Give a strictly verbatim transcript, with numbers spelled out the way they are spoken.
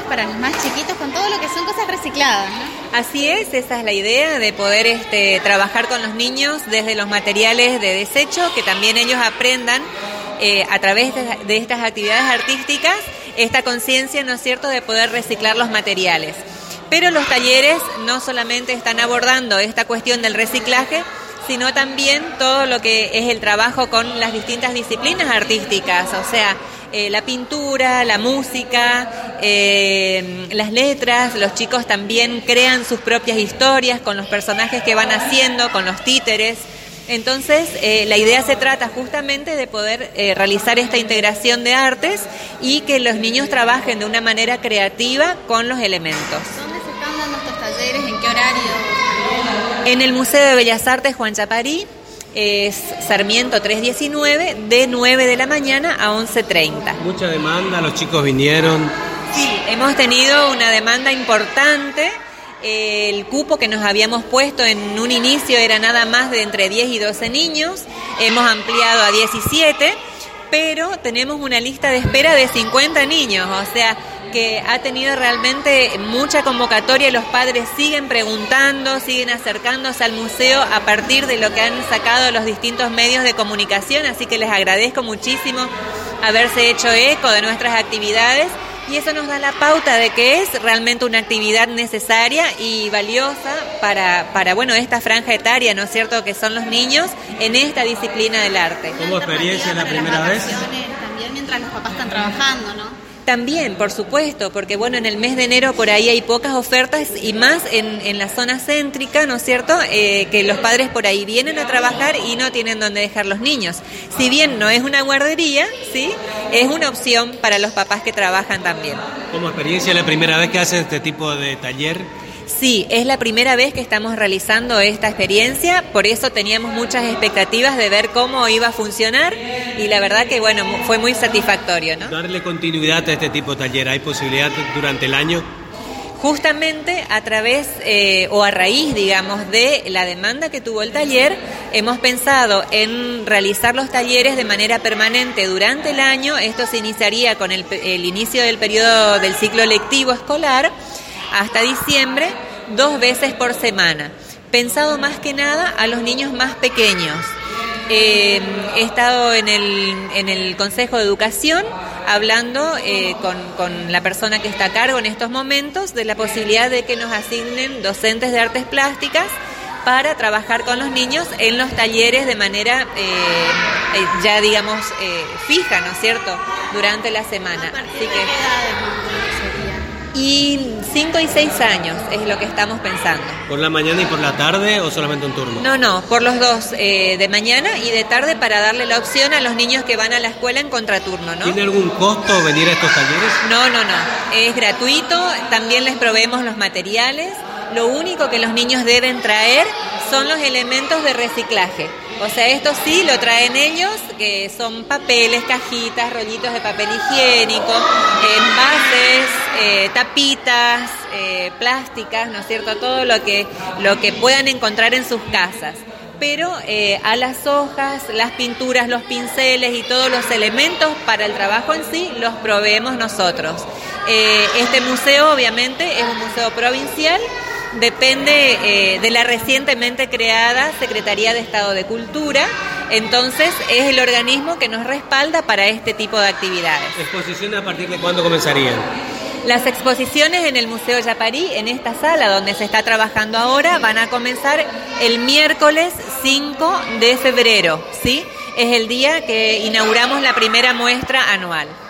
para los más chiquitos con todo lo que son cosas recicladas, ¿no? Así es, esa es la idea de poder este, trabajar con los niños desde los materiales de desecho, que también ellos aprendan eh, a través de, de estas actividades artísticas esta conciencia, ¿no es cierto?, de poder reciclar los materiales. Pero los talleres no solamente están abordando esta cuestión del reciclaje, sino también todo lo que es el trabajo con las distintas disciplinas artísticas, o sea, eh, la pintura, la música, eh, las letras. Los chicos también crean sus propias historias con los personajes que van haciendo, con los títeres. Entonces, eh, la idea se trata justamente de poder eh, realizar esta integración de artes y que los niños trabajen de una manera creativa con los elementos. ¿Dónde se están dando estos talleres? ¿En qué horario? En el Museo de Bellas Artes Juan Chaparí, es Sarmiento trescientos diecinueve, de nueve de la mañana a once treinta. Mucha demanda, los chicos vinieron. Sí, hemos tenido una demanda importante. El cupo que nos habíamos puesto en un inicio era nada más de entre diez y doce niños, hemos ampliado a diecisiete, pero tenemos una lista de espera de cincuenta niños, o sea que ha tenido realmente mucha convocatoria. Los padres siguen preguntando, siguen acercándose al museo a partir de lo que han sacado los distintos medios de comunicación, así que les agradezco muchísimo haberse hecho eco de nuestras actividades. Y eso nos da la pauta de que es realmente una actividad necesaria y valiosa para, para bueno, esta franja etaria, ¿no es cierto?, que son los niños en esta disciplina del arte. ¿Como experiencia la primera vez? También mientras los papás están trabajando, ¿no? También, por supuesto, porque bueno, en el mes de enero por ahí hay pocas ofertas y más en, en la zona céntrica, ¿no es cierto?, eh, que los padres por ahí vienen a trabajar y no tienen dónde dejar los niños. Si bien no es una guardería, ¿sí?, es una opción para los papás que trabajan también. ¿Como experiencia la primera vez que hacen este tipo de taller? Sí, es la primera vez que estamos realizando esta experiencia, por eso teníamos muchas expectativas de ver cómo iba a funcionar y la verdad que bueno, fue muy satisfactorio, ¿no? Darle continuidad a este tipo de taller, ¿hay posibilidad durante el año? Justamente a través eh, o a raíz, digamos, de la demanda que tuvo el taller, hemos pensado en realizar los talleres de manera permanente durante el año. Esto se iniciaría con el, el inicio del periodo del ciclo lectivo escolar hasta diciembre, dos veces por semana, pensado más que nada a los niños más pequeños. Eh, he estado en el, en el Consejo de Educación hablando eh, con, con la persona que está a cargo en estos momentos de la posibilidad de que nos asignen docentes de artes plásticas para trabajar con los niños en los talleres de manera eh, eh, ya digamos eh, fija, ¿no es cierto?, durante la semana. Así que y cinco y seis años es lo que estamos pensando. ¿Por la mañana y por la tarde o solamente un turno? No, no, por los dos, eh, de mañana y de tarde, para darle la opción a los niños que van a la escuela en contraturno, ¿no? ¿Tiene algún costo venir a estos talleres? No, no, no, es gratuito, también les proveemos los materiales. Lo único que los niños deben traer son los elementos de reciclaje. O sea, esto sí lo traen ellos, que son papeles, cajitas, rollitos de papel higiénico, envases, eh, tapitas, eh, plásticas, ¿no es cierto? Todo lo que, lo que puedan encontrar en sus casas. Pero eh, a las hojas, las pinturas, los pinceles y todos los elementos para el trabajo en sí los proveemos nosotros. Eh, este museo obviamente es un museo provincial, depende eh, de la recientemente creada Secretaría de Estado de Cultura, entonces es el organismo que nos respalda para este tipo de actividades. ¿Exposiciones a partir de cuándo comenzarían? Las exposiciones en el Museo Yaparí, en esta sala donde se está trabajando ahora, van a comenzar el miércoles cinco de febrero, ¿sí? Es el día que inauguramos la primera muestra anual.